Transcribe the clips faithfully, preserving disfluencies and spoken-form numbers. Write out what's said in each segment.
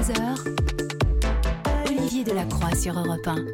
seize heures, Olivier Delacroix sur Europe un.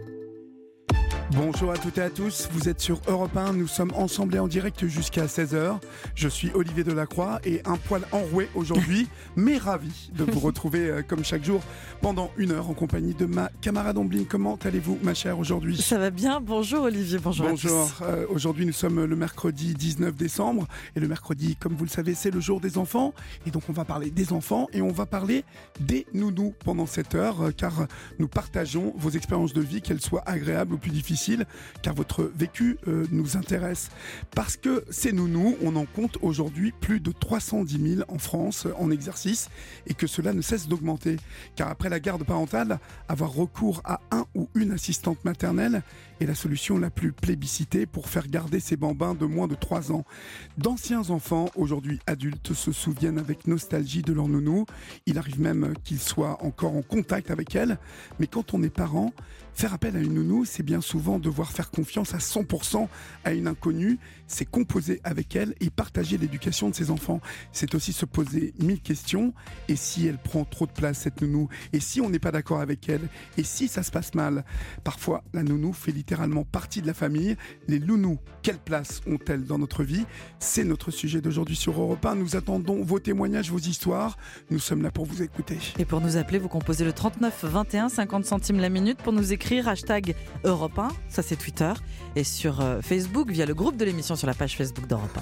Bonjour à toutes et à tous, vous êtes sur Europe un, nous sommes ensemble et en direct jusqu'à seize heures. Je suis Olivier Delacroix et un poil enroué aujourd'hui, mais ravi de vous retrouver euh, comme chaque jour pendant une heure en compagnie de ma camarade Omblin. Comment allez-vous ma chère aujourd'hui ? Ça va bien, bonjour Olivier, bonjour, bonjour. à tous. Euh, aujourd'hui nous sommes le mercredi dix-neuf décembre et le mercredi, comme vous le savez, c'est le jour des enfants. Et donc on va parler des enfants et on va parler des nounous pendant cette heure euh, car nous partageons vos expériences de vie, qu'elles soient agréables ou plus difficiles. Car votre vécu euh, nous intéresse. Parce que ces nounous, on en compte aujourd'hui plus de trois cent dix mille en France en exercice et que cela ne cesse d'augmenter. Car après la garde parentale, avoir recours à un ou une assistante maternelle est la solution la plus plébiscitée pour faire garder ces bambins de moins de trois ans. D'anciens enfants, aujourd'hui adultes, se souviennent avec nostalgie de leur nounou. Il arrive même qu'ils soient encore en contact avec elle. Mais quand on est parent, faire appel à une nounou, c'est bien souvent devoir faire confiance à cent pour cent à une inconnue. C'est composer avec elle et partager l'éducation de ses enfants. C'est aussi se poser mille questions. Et si elle prend trop de place, cette nounou ? Et si on n'est pas d'accord avec elle ? Et si ça se passe mal ? Parfois, la nounou fait littéralement partie de la famille. Les lounous, quelle place ont-elles dans notre vie ? C'est notre sujet d'aujourd'hui sur Europe un. Nous attendons vos témoignages, vos histoires. Nous sommes là pour vous écouter. Et pour nous appeler, vous composez le trente-neuf vingt et un, cinquante centimes la minute pour nous écrire hashtag Europe un, ça c'est Twitter, et sur euh, Facebook via le groupe de l'émission sur la page Facebook d'Europe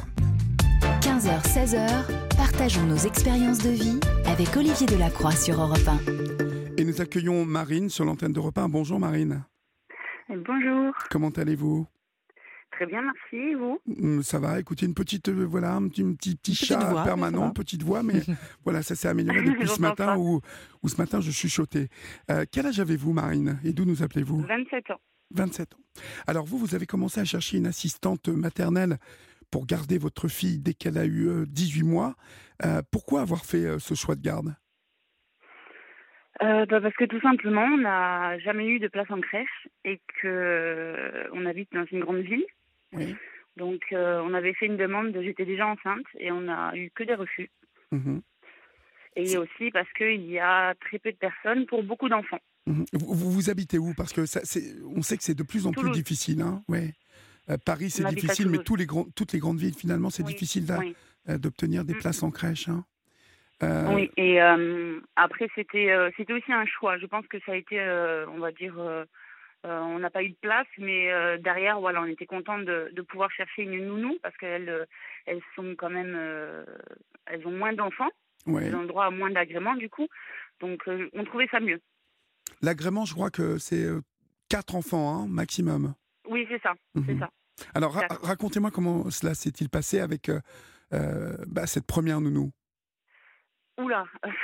un. quinze heures, seize heures, partageons nos expériences de vie avec Olivier Delacroix sur Europe un. Et nous accueillons Marine sur l'antenne d'Europe un. Bonjour Marine. Bonjour. Comment allez-vous ? Très bien, merci. Et vous ? Ça va, écoutez, une petite, euh, voilà, un petit, petit, petit Une chat petite voix, permanent, petite voix, mais voilà, ça s'est amélioré depuis ce matin où, où ce matin je chuchotais. Euh, quel âge avez-vous, Marine ? Et d'où nous appelez-vous ? vingt-sept ans. vingt-sept ans. Alors vous, vous avez commencé à chercher une assistante maternelle pour garder votre fille dès qu'elle a eu euh, dix-huit mois. Euh, pourquoi avoir fait euh, ce choix de garde ? Euh, bah parce que tout simplement, on n'a jamais eu de place en crèche et que euh, on habite dans une grande ville. Oui. Donc, euh, on avait fait une demande, de, j'étais déjà enceinte et on n'a eu que des refus. Mmh. Et aussi parce qu'il y a très peu de personnes pour beaucoup d'enfants. Mmh. Vous, vous, vous habitez où ? Parce que ça, c'est, on sait que c'est de plus en Toulouse. plus difficile. Hein, ouais. euh, Paris, c'est On habite à difficile, mais Toulouse. tous les grands, toutes les grandes villes, finalement, c'est Oui, difficile d'a- oui. euh, d'obtenir des Mmh. places en crèche. Hein. Euh, Oui, et euh, après, c'était, euh, c'était aussi un choix. Je pense que ça a été, euh, on va dire... Euh, Euh, on n'a pas eu de place, mais euh, derrière, voilà, on était content de, de pouvoir chercher une nounou parce qu'elles euh, elles sont quand même, euh, elles ont moins d'enfants, ouais. elles ont le droit à moins d'agréments du coup, donc euh, on trouvait ça mieux. L'agrément, je crois que c'est euh, quatre enfants, hein, maximum. Oui, c'est ça, Mmh. c'est ça. Alors, ra- Quatre. racontez-moi comment cela s'est-il passé avec euh, euh, bah, cette première nounou. Oula.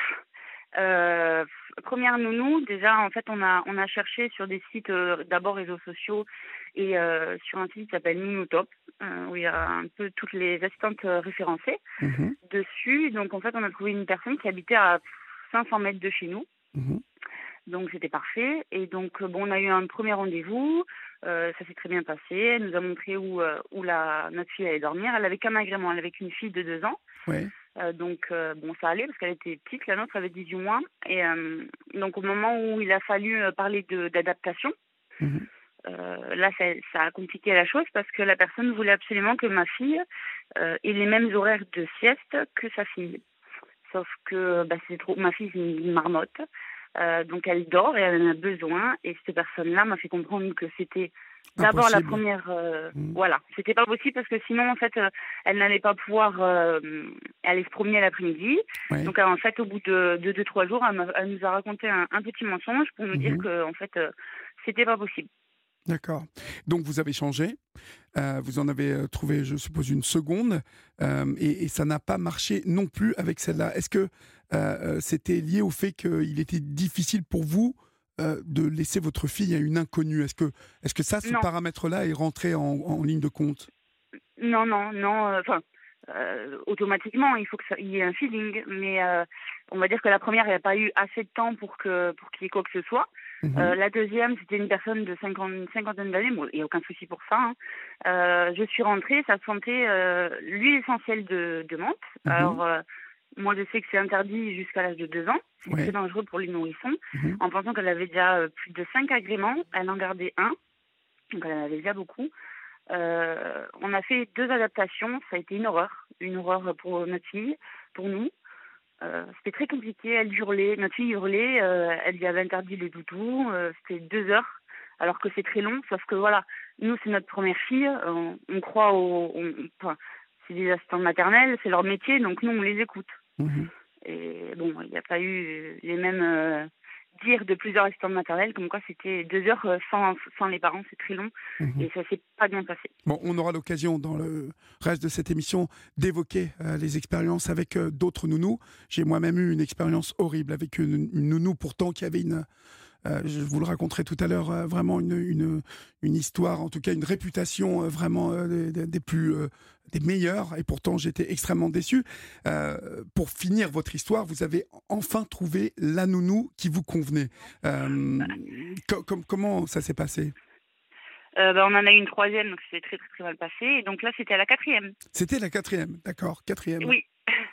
Euh, première nounou, déjà en fait on a on a cherché sur des sites euh, d'abord réseaux sociaux et euh, sur un site qui s'appelle Nounotop euh, où il y a un peu toutes les assistantes euh, référencées Mmh. dessus. Donc en fait on a trouvé une personne qui habitait à cinq cents mètres de chez nous. Mmh. Donc c'était parfait. Et donc euh, bon, on a eu un premier rendez-vous, euh, ça s'est très bien passé. Elle nous a montré où, euh, où la, notre fille allait dormir. Elle avait qu'un agrément, elle avait qu'une fille de deux ans. Ouais. Euh, donc euh, bon, ça allait parce qu'elle était petite, la nôtre avait dix-huit mois. Et euh, donc au moment où il a fallu euh, parler de, d'adaptation, Mmh. euh, là ça, ça a compliqué la chose parce que la personne voulait absolument que ma fille euh, ait les mêmes horaires de sieste que sa fille. Sauf que bah, c'est trop, ma fille c'est une marmotte. Euh, donc elle dort et elle en a besoin, et cette personne-là m'a fait comprendre que c'était d'abord la Impossible. première euh, Mm. voilà, c'était pas possible parce que sinon en fait euh, elle n'allait pas pouvoir euh, aller se promener l'après-midi. Ouais. Donc en fait au bout de deux deux trois jours elle, m'a- elle nous a raconté un, un petit mensonge pour nous dire Mhm. que en fait euh, c'était pas possible. D'accord. Donc vous avez changé, euh, vous en avez euh, trouvé, je suppose, une seconde, euh, et, et ça n'a pas marché non plus avec celle-là. Est-ce que euh, euh, c'était lié au fait qu'il était difficile pour vous euh, de laisser votre fille à une inconnue ? Est-ce que, est-ce que ça, ce Non. paramètre-là est rentré en, en ligne de compte ? Non, non, non. Enfin, euh, euh, automatiquement, il faut qu'il y ait un feeling. Mais euh, on va dire que la première, il n'y a pas eu assez de temps pour que pour qu'il y ait quoi que ce soit. Mhm. Euh, la deuxième, c'était une personne de cinquante, une cinquantaine d'années. Bon, il n'y a aucun souci pour ça. Hein. Euh, je suis rentrée, ça sentait euh, l'huile essentielle de, de menthe. Mhm. Alors, euh, moi, je sais que c'est interdit jusqu'à l'âge de deux ans. C'est Ouais. très dangereux pour les nourrissons. Mhm. En pensant qu'elle avait déjà euh, plus de cinq agréments, elle en gardait un. Donc, elle en avait déjà beaucoup. Euh, on a fait deux adaptations. Ça a été une horreur. Une horreur pour notre fille, pour nous. Euh, c'était très compliqué. Elle hurlait. Notre fille hurlait. Euh, elle lui avait interdit le doudou. Euh, c'était deux heures. Alors que c'est très long. Sauf que voilà, nous, c'est notre première fille. On, on croit au... on- enfin, c'est des assistantes maternelles. C'est leur métier. Donc, nous, on les écoute. Mhm. Et bon, il n'y a pas eu les mêmes euh, dires de plusieurs assistantes maternelles, comme quoi c'était deux heures euh, sans, sans les parents, c'est très long, Mhm. et ça s'est pas bien passé. Bon, on aura l'occasion dans le reste de cette émission d'évoquer euh, les expériences avec euh, d'autres nounous. J'ai moi-même eu une expérience horrible avec une, une nounou pourtant qui avait une... Euh, je vous le raconterai tout à l'heure, euh, vraiment une, une, une histoire, en tout cas une réputation euh, vraiment euh, des, des- des plus euh, des meilleures, et pourtant j'étais extrêmement déçu. Euh, pour finir votre histoire, vous avez enfin trouvé la nounou qui vous convenait. Euh, co- com- comment ça s'est passé? Euh, bah, on en a eu une troisième, donc c'est très, très très mal passé, et donc là c'était à la quatrième. C'était la quatrième, d'accord, quatrième. Oui.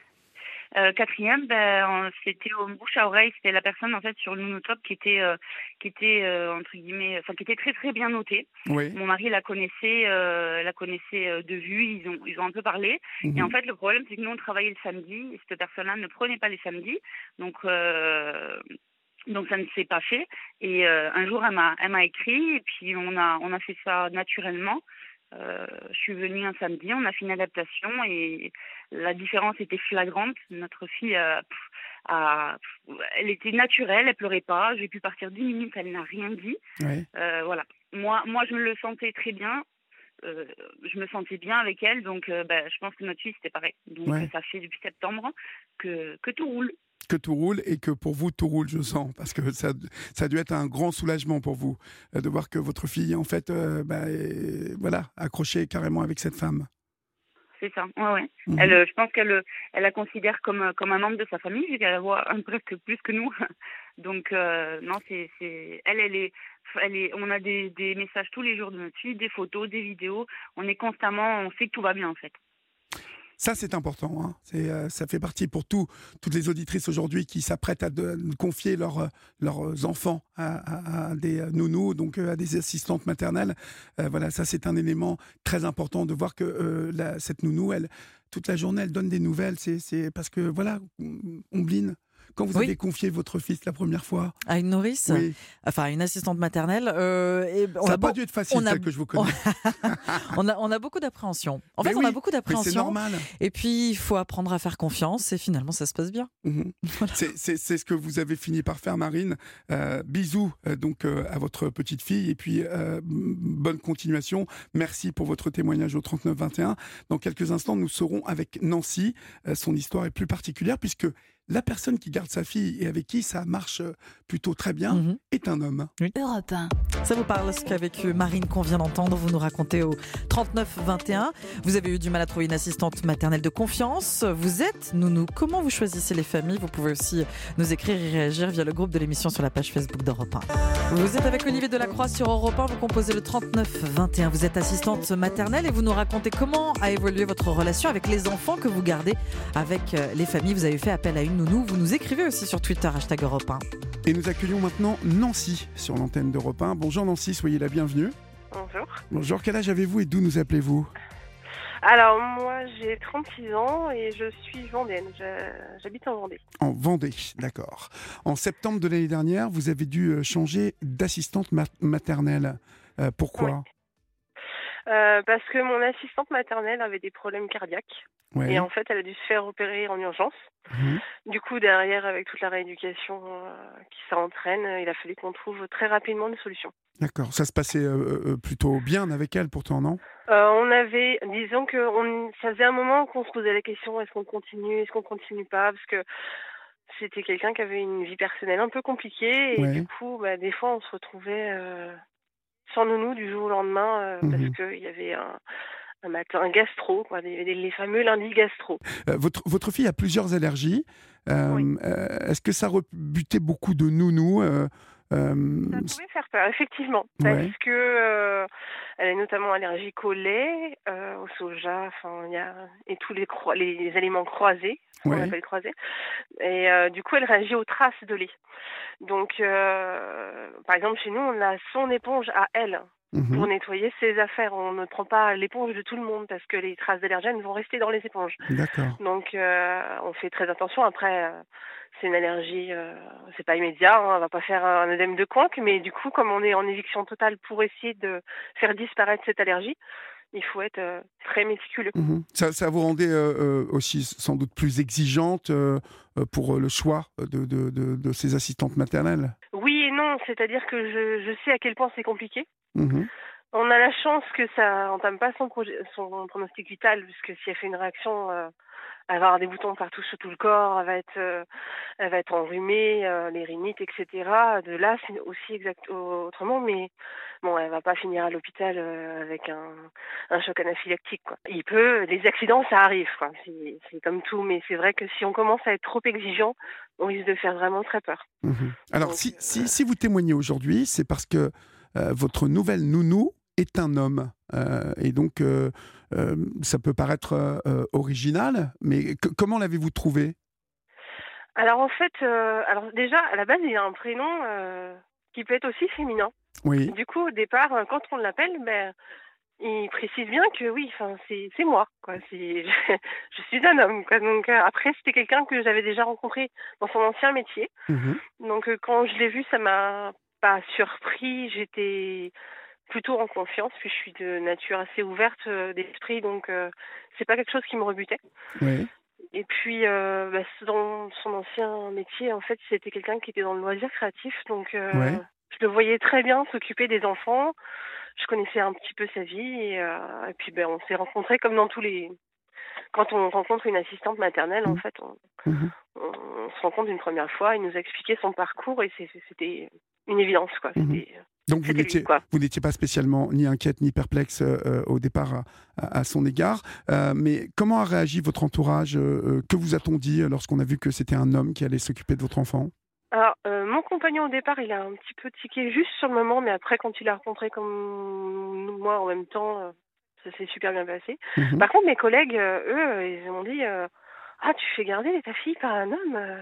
Euh, quatrième, ben, on- c'était au bouche à oreille, c'était la personne en fait sur le Nounotop qui était, euh, qui était euh, entre guillemets, enfin qui était très très bien notée. Oui. Mon mari la connaissait, euh, la connaissait euh, de vue, ils ont, ils ont un peu parlé. Mhm. Et en fait, le problème, c'est que nous, on travaillait le samedi, et cette personne-là ne prenait pas les samedis. Donc, euh, donc ça ne s'est pas fait. Et euh, un jour, elle m'a, elle m'a écrit, et puis on a, on a fait ça naturellement. Euh, je suis venue un samedi, on a fait une adaptation, et la différence était flagrante. Notre fille, euh, pff, a- pff, elle était naturelle, elle pleurait pas. J'ai pu partir dix minutes, elle n'a rien dit. Ouais. Euh, voilà. Moi, moi, je me le sentais très bien. Euh, je me sentais bien avec elle, donc euh, bah, je pense que notre fille c'était pareil. Donc Ouais. euh, ça fait depuis septembre que, que tout roule. Que tout roule, et que pour vous tout roule, je sens, parce que ça, ça a dû être un grand soulagement pour vous euh, de voir que votre fille en fait euh, bah, est, voilà, accrochée carrément avec cette femme. C'est ça. Ouais, ouais. Mhm. Elle, euh, je pense qu'elle, euh, elle la considère comme euh, comme un membre de sa famille, vu qu'elle la voit un presque plus que nous. Donc euh, non, c'est c'est elle, elle est, elle est. On a des des messages tous les jours de notre fille, des photos, des vidéos. On est constamment, on sait que tout va bien en fait. Ça, c'est important. Hein. C'est, euh, ça fait partie pour tout, toutes les auditrices aujourd'hui qui s'apprêtent à de, confier leurs, euh, leurs enfants à, à- à des nounous, donc euh, à des assistantes maternelles. Euh, voilà, ça, c'est un élément très important de voir que euh, la- cette nounou, elle, toute la journée, elle donne des nouvelles. C'est, c'est parce que, voilà, Ombline, quand vous Oui. avez confié votre fils la première fois, À une nourrice, oui, enfin à une assistante maternelle. euh, et on ça n'a a pas beau- dû être facile, on a- celle que je vous connais. on a, on a beaucoup d'appréhension. En Mais fait, on oui, a beaucoup Mais c'est d'appréhension. normal. Et puis, il faut apprendre à faire confiance et finalement, ça se passe bien. Mhm. C'est, c'est- c'est ce que vous avez fini par faire, Marine. Euh, bisous euh, donc euh, à votre petite fille, et puis euh, m- bonne continuation. Merci pour votre témoignage au trente-neuf vingt et un. Dans quelques instants, nous serons avec Nancy. Euh, son histoire est plus particulière puisque la personne qui garde sa fille et avec qui ça marche euh, plutôt très bien Mhm. est un homme. Europe un. Ça vous parle ce qu'avec Marine qu'on vient d'entendre, vous nous racontez au trente-neuf vingt et un. Vous avez eu du mal à trouver une assistante maternelle de confiance. Vous êtes nounou. Comment vous choisissez les familles? Vous pouvez aussi nous écrire et réagir via le groupe de l'émission sur la page Facebook d'Europe un. Vous êtes avec Olivier Delacroix sur Europe un. Vous composez le trente-neuf vingt et un. Vous êtes assistante maternelle et vous nous racontez comment a évolué votre relation avec les enfants que vous gardez avec euh, les familles. Vous avez fait appel à une nounou. Vous nous écrivez aussi sur Twitter, hashtag Europe un. Et nous accueillons maintenant Nancy sur l'antenne d'Europe un. Bonjour Nancy, soyez la bienvenue. Bonjour. Bonjour, quel âge avez-vous et d'où nous appelez-vous? Alors moi j'ai trente-six ans et je suis vendéenne, Je- j'habite en Vendée. En Vendée, d'accord. En septembre de l'année dernière, vous avez dû euh, changer d'assistante ma- maternelle. Euh, pourquoi? Euh, parce que mon assistante maternelle avait des problèmes cardiaques Ouais. et en fait elle a dû se faire opérer en urgence. Mhm. Du coup derrière avec toute la rééducation euh, qui ça entraîne, il a fallu qu'on trouve très rapidement une solution. D'accord, ça se passait euh, euh, plutôt bien avec elle pourtant, non? Euh, on avait, disons que on, ça faisait un moment qu'on se posait la question est-ce qu'on continue, est-ce qu'on continue pas, parce que c'était quelqu'un qui avait une vie personnelle un peu compliquée et Ouais. du coup, bah, des fois, on se retrouvait euh, sans nounou du jour au lendemain euh, Mhm. parce qu'il y avait un, un matin, un gastro, quoi, des, des- les fameux lundis gastro. Euh, votre, votre fille a plusieurs allergies. Euh, Oui. euh, est-ce que ça rebutait beaucoup de nounous euh, Euh, Ça pouvait faire peur, effectivement, ouais. parce que euh, elle est notamment allergique au lait, euh, au soja, enfin il y a et tous les cro- les, les aliments croisés, ce qu'on Ouais. appelle croisés, et euh, du coup elle réagit aux traces de lait. Donc euh, par exemple chez nous on a son éponge à elle pour Mhm. nettoyer ses affaires. On ne prend pas l'éponge de tout le monde parce que les traces d'allergènes vont rester dans les éponges. D'accord. Donc euh, on fait très attention. Après, euh, c'est une allergie, euh, c'est pas immédiat, hein, on va pas faire un œdème de Koch, mais du coup, comme on est en éviction totale pour essayer de faire disparaître cette allergie, il faut être euh, très méticuleux. Mhm. Ça, ça vous rendait euh, euh, aussi sans doute plus exigeante euh, euh, pour le choix de, de, de, de ces assistantes maternelles. Oui et non, c'est-à-dire que je, je sais à quel point c'est compliqué. Mhm. On a la chance que ça entame pas son, projet, son pronostic vital, puisque si elle fait une réaction, euh, elle va avoir des boutons partout sur tout le corps, elle va être, euh, elle va être enrhumée, euh, les rhinites, et cetera. De là, c'est aussi exact autrement, mais bon, elle va pas finir à l'hôpital euh, avec un, un choc anaphylactique, quoi. Il peut, les accidents, ça arrive, quoi. C'est, c'est comme tout, mais c'est vrai que si on commence à être trop exigeant, on risque de faire vraiment très peur. Mhm. Alors, Donc, si, euh, si, si vous témoignez aujourd'hui, c'est parce que euh, votre nouvelle nounou est un homme. Euh, et donc, euh, euh, ça peut paraître euh, original, mais que- comment l'avez-vous trouvé? alors en fait, euh, alors déjà à la base il a un prénom euh, qui peut être aussi féminin. Oui. Du coup au départ euh, quand on l'appelle, ben il précise bien que oui, enfin c'est c'est moi quoi. C'est je suis un homme quoi. Donc euh, après c'était quelqu'un que j'avais déjà rencontré dans son ancien métier. Mhm. Donc euh, quand je l'ai vu ça m'a pas surpris. J'étais plutôt en confiance puis je suis de nature assez ouverte euh, d'esprit donc euh, c'est pas quelque chose qui me rebutait. Oui. Et puis, euh, bah, dans son ancien métier, en fait, c'était quelqu'un qui était dans le loisir créatif. Donc, euh, Ouais. je le voyais très bien s'occuper des enfants. Je connaissais un petit peu sa vie. Et, euh, et puis, ben, on s'est rencontrés comme dans tous les... Quand on rencontre une assistante maternelle, en Mhm. fait, on, Mhm. on, on se rencontre une première fois. Il nous a expliqué son parcours et c'est- c'était une évidence, quoi. Mhm. C'était, Donc vous c'était lui, n'étiez quoi. vous n'étiez pas spécialement ni inquiète ni perplexe euh, euh, au départ à, à- à son égard. Euh, mais comment a réagi votre entourage? euh, euh, Que vous a-t-on dit euh, lorsqu'on a vu que c'était un homme qui allait s'occuper de votre enfant? Alors, euh, mon compagnon au départ, il a un petit peu tiqué juste sur le moment, mais après, quand il a rencontré comme moi en même temps, euh, ça s'est super bien passé. Mhm. Par contre, mes collègues, euh, eux, euh, ils m'ont dit euh, ah, tu fais garder ta fille par un homme euh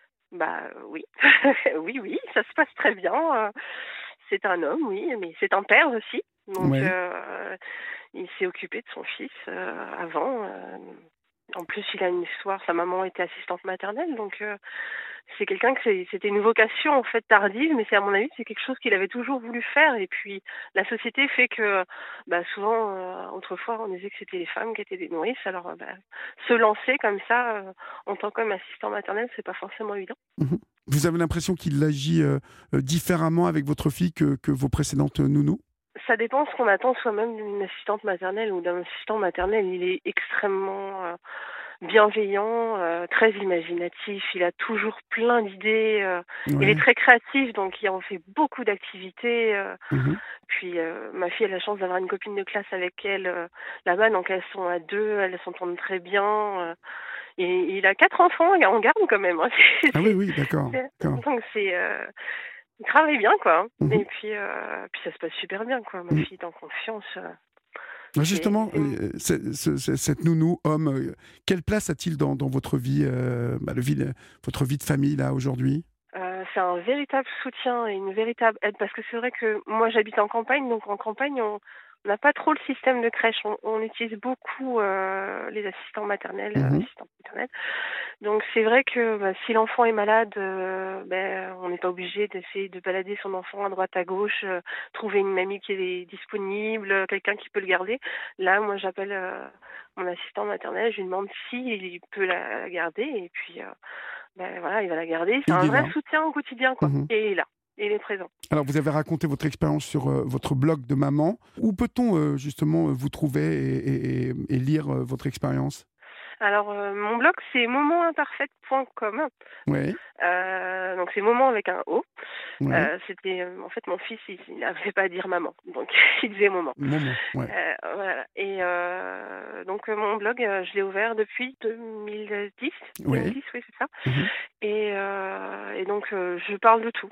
Bah euh, oui, oui, oui, ça se passe très bien. euh, C'est un homme, oui, mais c'est un père aussi. Donc, Oui. euh, il s'est occupé de son fils euh, avant. euh, En plus, il a une histoire. Sa maman était assistante maternelle, donc euh, c'est quelqu'un que c'est- c'était une vocation en fait tardive, mais c'est à mon avis c'est quelque chose qu'il avait toujours voulu faire. Et puis la société fait que, bah, souvent euh, autrefois on disait que c'était les femmes qui étaient des nourrices. Alors euh, bah, se lancer comme ça euh, en tant qu'assistant maternel, c'est pas forcément évident. Mhm. Vous avez l'impression qu'il agit euh, euh, différemment avec votre fille que, que vos précédentes nounous? Ça dépend ce qu'on attend soi-même d'une assistante maternelle ou d'un assistant maternel. Il est extrêmement euh, bienveillant, euh, très imaginatif. Il a toujours plein d'idées. euh, il est Ouais. très créatif, donc il en fait beaucoup d'activités. euh. Mhm. Puis euh, ma fille a la chance d'avoir une copine de classe avec elle euh, là-bas, donc elles sont à deux, elles s'entendent très bien. euh. Et il a quatre enfants en garde quand même. Hein. C'est- Ah oui, c'est- oui, d'accord. c'est- D'accord. donc c'est euh, il travaille bien quoi. Mhm. Et puis euh, puis ça se passe super bien quoi. Ma Mhm. fille est en confiance. euh. Ah, C'est justement, c'est mon- euh, c'est- ce- ce- cette nounou, homme, euh, quelle place a-t-il dans, dans votre vie, euh, bah, le vie de- votre vie de famille là aujourd'hui? euh, c'est un véritable soutien et une véritable aide parce que c'est vrai que moi j'habite en campagne, donc en campagne on on n'a pas trop le système de crèche. On, on utilise beaucoup euh, les assistants maternels, euh, Mhm. assistantes maternelles. Donc c'est vrai que bah, si l'enfant est malade, euh, ben, on n'est pas obligé d'essayer de balader son enfant à droite à gauche, euh, trouver une mamie qui est disponible, euh, quelqu'un qui peut le garder. Là, moi j'appelle euh, mon assistant maternel, je lui demande si il peut la, la garder et puis euh, ben, voilà, il va la garder. C'est Il un est vrai là. soutien au quotidien quoi. Mhm. Et il est là, il est présent. Alors, vous avez raconté votre expérience sur euh, votre blog de maman. Où peut-on euh, justement euh, vous trouver et, et- et- et lire euh, votre expérience? Alors euh, mon blog c'est moment imparfait point com. Oui, Euh, donc c'est moment avec un O. oui. Euh, c'était euh, en fait mon fils, il il n'arrivait pas à dire maman, donc il disait maman. Moment, ouais. Euh, voilà. Et euh, donc euh, mon blog, euh, je l'ai ouvert depuis deux mille dix. Oui. deux mille dix, oui c'est ça. Mhm. Et, euh, et donc euh, je parle de tout.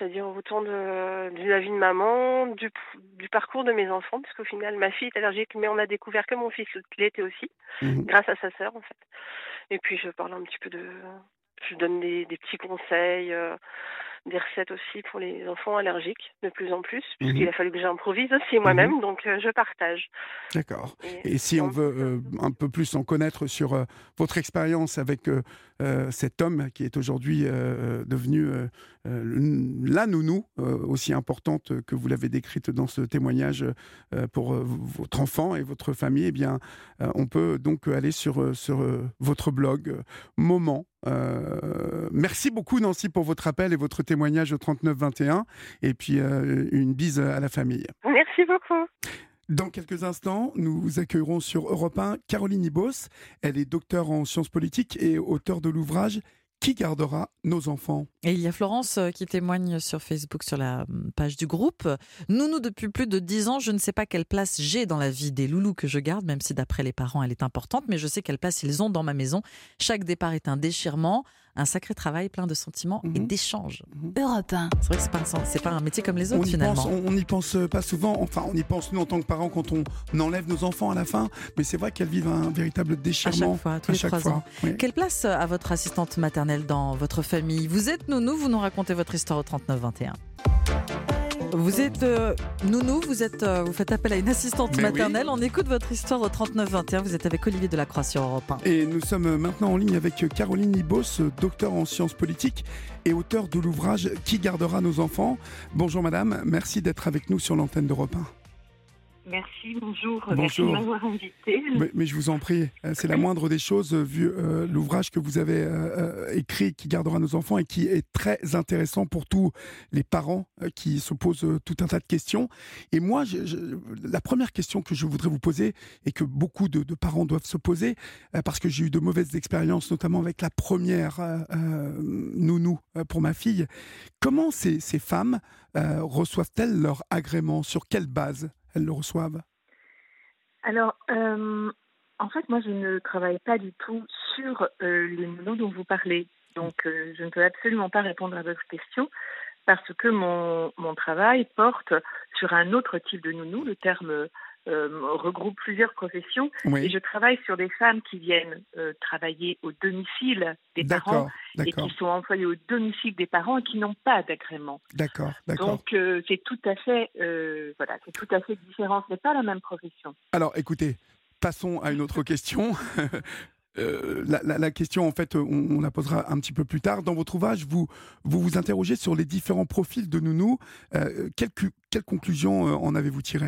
c'est-à-dire autour de, de la vie de maman, du, du parcours de mes enfants, parce qu'au final, ma fille est allergique, mais on a découvert que mon fils l'était aussi, Mmh. grâce à sa sœur, en fait. Et puis, je parle un petit peu de... Je donne des, des petits conseils, euh, des recettes aussi pour les enfants allergiques, de plus en plus, puisqu'il Mmh. a fallu que j'improvise aussi Mmh. moi-même, donc euh, je partage. D'accord. Et, Et si on donc, veut euh, un peu plus en connaître sur euh, votre expérience avec euh, euh, cet homme qui est aujourd'hui euh, devenu euh, euh, la nounou, euh, aussi importante que vous l'avez décrite dans ce témoignage euh, pour euh, votre enfant et votre famille, eh bien, euh, on peut donc aller sur, euh, sur euh, votre blog euh, Moment. Euh, merci beaucoup Nancy pour votre appel et votre témoignage au trente-neuf vingt et un, et puis euh, une bise à la famille. merci beaucoup. Dans quelques instants, nous accueillerons sur Europe un Caroline Ibos. Elle est docteure en sciences politiques et auteure de l'ouvrage « Qui gardera nos enfants ?» Et il y a Florence euh, qui témoigne sur Facebook, sur la hum, page du groupe. Nounou depuis plus de dix ans, je ne sais pas quelle place j'ai dans la vie des loulous que je garde, même si d'après les parents, elle est importante, mais je sais quelle place ils ont dans ma maison. Chaque départ est un déchirement, un sacré travail plein de sentiments Mhm. et d'échanges. Europe un. C'est vrai que c'est pas, un, c'est pas un métier comme les On autres n'y finalement. pense, on n'y pense pas souvent, enfin on y pense nous en tant que parents quand on enlève nos enfants à la fin, mais c'est vrai qu'elles vivent un véritable À déchirement chaque fois, tous à les chaque trois fois. ans. Oui. Quelle place a votre assistante maternelle dans votre famille ? Vous êtes nounou, vous nous racontez votre histoire au trente-neuf vingt et un. Vous êtes euh, nounou, vous, êtes, euh, vous faites appel à une assistante Mais maternelle. On écoute votre histoire au trente-neuf vingt et un. Vous êtes avec Olivier Delacroix sur Europe un. Et nous sommes maintenant en ligne avec Caroline Ibos, docteure en sciences politiques et auteure de l'ouvrage « Qui gardera nos enfants ?» Bonjour madame, merci d'être avec nous sur l'antenne d'Europe un. Merci, bonjour. Bonjour. Merci de m'avoir invité. Mais, mais je vous en prie, c'est la moindre des choses, vu euh, l'ouvrage que vous avez euh, écrit, Qui gardera nos enfants, et qui est très intéressant pour tous les parents euh, qui se posent euh, tout un tas de questions. Et moi, je, je, la première question que je voudrais vous poser, et que beaucoup de, de parents doivent se poser, euh, parce que j'ai eu de mauvaises expériences, notamment avec la première euh, euh, nounou euh, pour ma fille, comment ces, ces femmes euh, reçoivent-elles leur agrément ? Sur quelle base elles le reçoivent ? Alors, euh, en fait, moi, je ne travaille pas du tout sur euh, les nounous dont vous parlez. Donc, euh, je ne peux absolument pas répondre à votre question parce que mon, mon travail porte sur un autre type de nounou. Le terme euh, regroupe plusieurs professions. Oui. Et je travaille sur des femmes qui viennent euh, travailler au domicile des parents D'accord, et d'accord, qui sont employées au domicile des parents et qui n'ont pas d'agrément. d'accord, d'accord. Donc, euh, c'est tout à fait, euh, voilà, c'est tout à fait différent. Ce n'est pas la même profession. Alors, écoutez, passons à une autre question. Euh, la, la, la question, en fait, on, on la posera un petit peu plus tard. Dans votre ouvrage, vous vous, vous interrogez sur les différents profils de nounous. Euh, quelle, quelle conclusion euh, en avez-vous tiré ?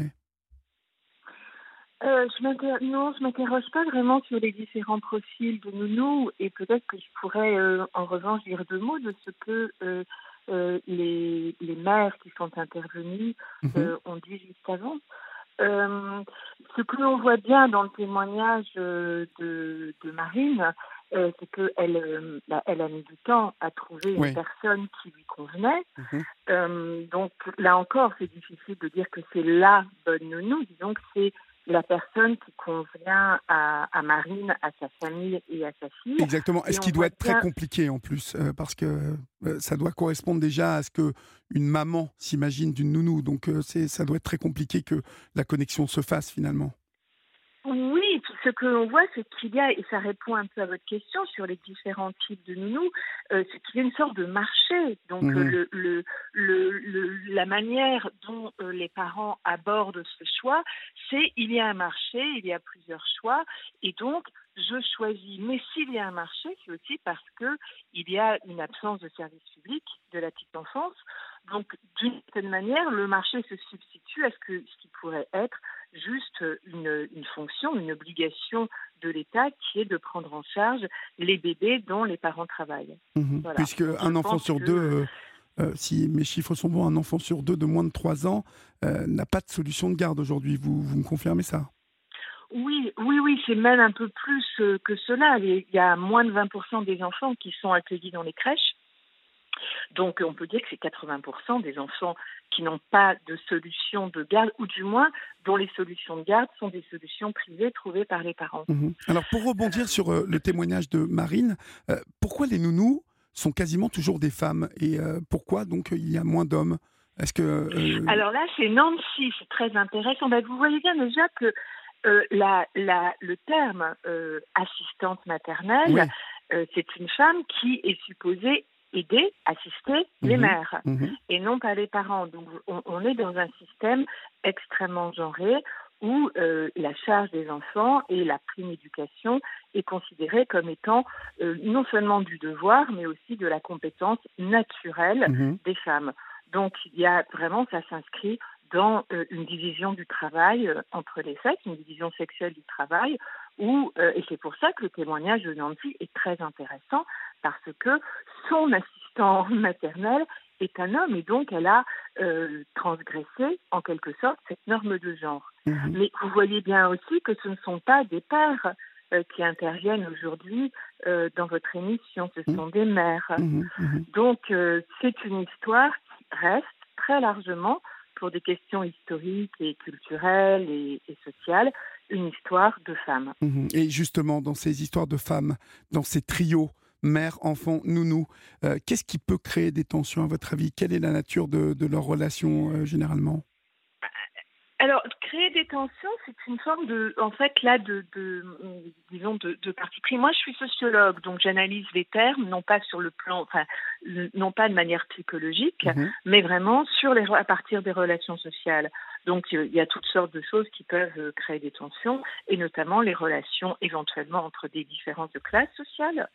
Euh, je non, je m'interroge pas vraiment sur les différents profils de nounous et peut-être que je pourrais euh, en revanche dire deux mots de ce que euh, euh, les, les mères qui sont intervenues euh, ont dit juste avant. Euh, ce que l'on voit bien dans le témoignage euh, de, de Marine, euh, c'est qu'elle euh, bah, elle a mis du temps à trouver Oui. une personne qui lui convenait. Mhm. Euh, donc là encore, c'est difficile de dire que c'est la bonne nounou. Disons que c'est la personne qui convient à, à Marine, à sa famille et à sa fille. Exactement. Et Ce on qui doit voit être très bien- compliqué en plus, euh, parce que euh, ça doit correspondre déjà à ce que une maman s'imagine d'une nounou. Donc euh, c'est, ça doit être très compliqué que la connexion se fasse finalement. Oui, ce que l'on voit, c'est qu'il y a, et ça répond un peu à votre question sur les différents types de nounous, euh, c'est qu'il y a une sorte de marché. Donc, Mhm. euh, le, le, le, le- la manière dont euh, les parents abordent ce choix, c'est il y a un marché, il y a plusieurs choix, et donc je choisis. Mais s'il y a un marché, c'est aussi parce que il y a une absence de service public de la petite enfance. Donc, d'une certaine manière, le marché se substitue à ce, que, ce qui pourrait être juste une, une fonction, une obligation de l'État qui est de prendre en charge les bébés dont les parents travaillent. Mhm. Voilà. Puisque Donc, je un enfant pense sur que- deux, euh, euh, si mes chiffres sont bons, un enfant sur deux de moins de trois ans euh, n'a pas de solution de garde aujourd'hui. Vous, vous me confirmez ça ? Oui, oui, oui, c'est même un peu plus euh, que cela. Il y a moins de vingt pour cent des enfants qui sont accueillis dans les crèches. Donc, on peut dire que c'est quatre-vingts pour cent des enfants qui n'ont pas de solution de garde, ou du moins dont les solutions de garde sont des solutions privées trouvées par les parents. Mhm. Alors, pour rebondir sur euh, le témoignage de Marine, euh, pourquoi les nounous sont quasiment toujours des femmes. Et euh, pourquoi donc il y a moins d'hommes? Est-ce que euh... Alors là, c'est Nancy, c'est très intéressant. Ben, vous voyez bien déjà que euh, la, la, le terme euh, assistante maternelle, Oui. euh, c'est une femme qui est supposée aider, assister Mmh. les mères Mmh. et non pas les parents. Donc on, on est dans un système extrêmement genré où euh, la charge des enfants et la prime éducation est considérée comme étant euh, non seulement du devoir, mais aussi de la compétence naturelle Mmh. des femmes. Donc il y a vraiment, ça s'inscrit dans euh, une division du travail euh, entre les sexes, une division sexuelle du travail, où, euh, et c'est pour ça que le témoignage de Nancy est très intéressant, parce que son assistant maternel est un homme, et donc elle a euh, transgressé, en quelque sorte, cette norme de genre. Mmh. Mais vous voyez bien aussi que ce ne sont pas des pères euh, qui interviennent aujourd'hui euh, dans votre émission, ce sont des mères. Mmh. Mmh. Donc euh, c'est une histoire qui reste très largement, pour des questions historiques et culturelles et, et sociales, une histoire de femmes. Mmh. Et justement, dans ces histoires de femmes, dans ces trios, mère, enfant, nounou, euh, qu'est-ce qui peut créer des tensions à votre avis? Quelle est la nature de, de leur relation euh, généralement? Alors, créer des tensions, c'est une forme de, en fait, là, de, de disons, de, de parti pris. Moi, je suis sociologue, donc j'analyse les termes, non pas sur le plan, enfin, non pas de manière psychologique, Mmh. mais vraiment sur les, à partir des relations sociales. Donc, il y a toutes sortes de choses qui peuvent créer des tensions, et notamment les relations éventuellement entre des différences de classe sociale.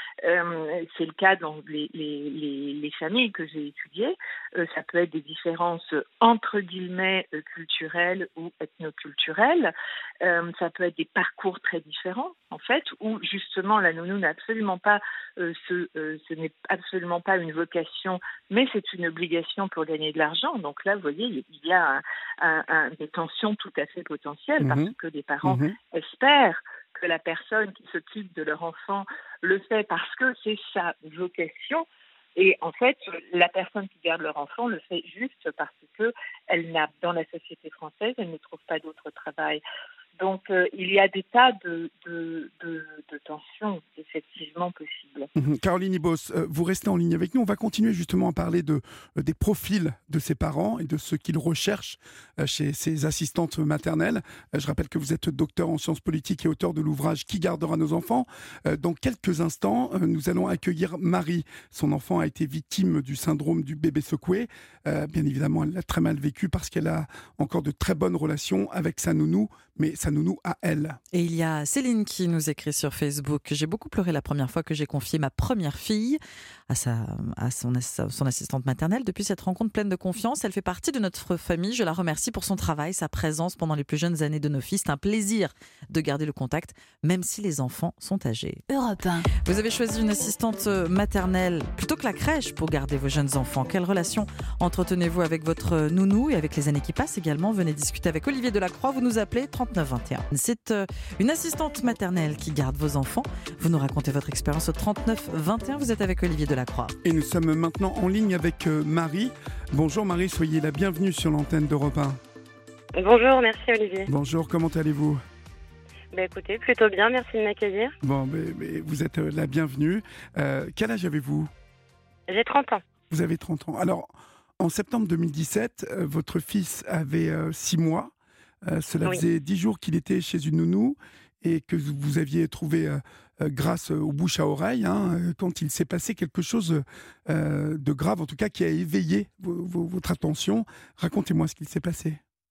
Euh, c'est le cas dans les, les, les, les familles que j'ai étudiées. Euh, ça peut être des différences entre guillemets euh, culturelles ou ethnoculturelles. Euh, ça peut être des parcours très différents, en fait, où justement la nounou n'a absolument pas, euh, ce, euh, ce n'est absolument pas une vocation, mais c'est une obligation pour gagner de l'argent. Donc là, vous voyez, il y a un, un, un, des tensions tout à fait potentielles Mmh. parce que les parents Mmh. espèrent que la personne qui s'occupe de leur enfant le fait parce que c'est sa vocation. Et en fait, la personne qui garde leur enfant le fait juste parce que elle n'a, dans la société française, elle ne trouve pas d'autre travail. Donc, euh, il y a des tas de, de, de, de tensions effectivement possibles. Mmh. Caroline Ibos, euh, vous restez en ligne avec nous. On va continuer justement à parler de, euh, des profils de ces parents et de ce qu'ils recherchent euh, chez ces assistantes maternelles. Euh, je rappelle que vous êtes docteur en sciences politiques et auteur de l'ouvrage Qui gardera nos enfants. Euh, dans quelques instants, euh, nous allons accueillir Marie. Son enfant a été victime du syndrome du bébé secoué. Euh, bien évidemment, elle l'a très mal vécu parce qu'elle a encore de très bonnes relations avec sa nounou, mais sa nounou à elle. Et il y a Céline qui nous écrit sur Facebook: j'ai beaucoup pleuré la première fois que j'ai confié ma première fille à, sa, à son, son assistante maternelle. Depuis cette rencontre pleine de confiance, elle fait partie de notre famille. Je la remercie pour son travail, sa présence pendant les plus jeunes années de nos fils. C'est un plaisir de garder le contact, même si les enfants sont âgés. Europe un. Vous avez choisi une assistante maternelle plutôt que la crèche pour garder vos jeunes enfants. Quelle relation entretenez-vous avec votre nounou et avec les années qui passent également? Venez discuter avec Olivier Delacroix. Vous nous appelez trente-neuf vingt et un. C'est une assistante maternelle qui garde vos enfants. Vous nous racontez votre expérience au trente-neuf vingt et un. Vous êtes avec Olivier Delacroix. Et nous sommes maintenant en ligne avec euh, Marie. Bonjour Marie, soyez la bienvenue sur l'antenne d'Europe un. Bonjour, merci Olivier. Bonjour, comment allez-vous? Bah, écoutez, plutôt bien, merci de m'accueillir. Bon, mais, mais vous êtes euh, la bienvenue. Euh, quel âge avez-vous? J'ai trente ans. Vous avez trente ans. Alors, en septembre deux mille dix-sept, euh, votre fils avait six mois. Euh, cela Oui. faisait dix jours qu'il était chez une nounou et que vous aviez trouvé, euh, euh, grâce aux bouches à oreille, hein, euh, quand il s'est passé quelque chose euh, de grave, en tout cas qui a éveillé vo- vo- votre attention. Racontez-moi ce qu'il s'est passé.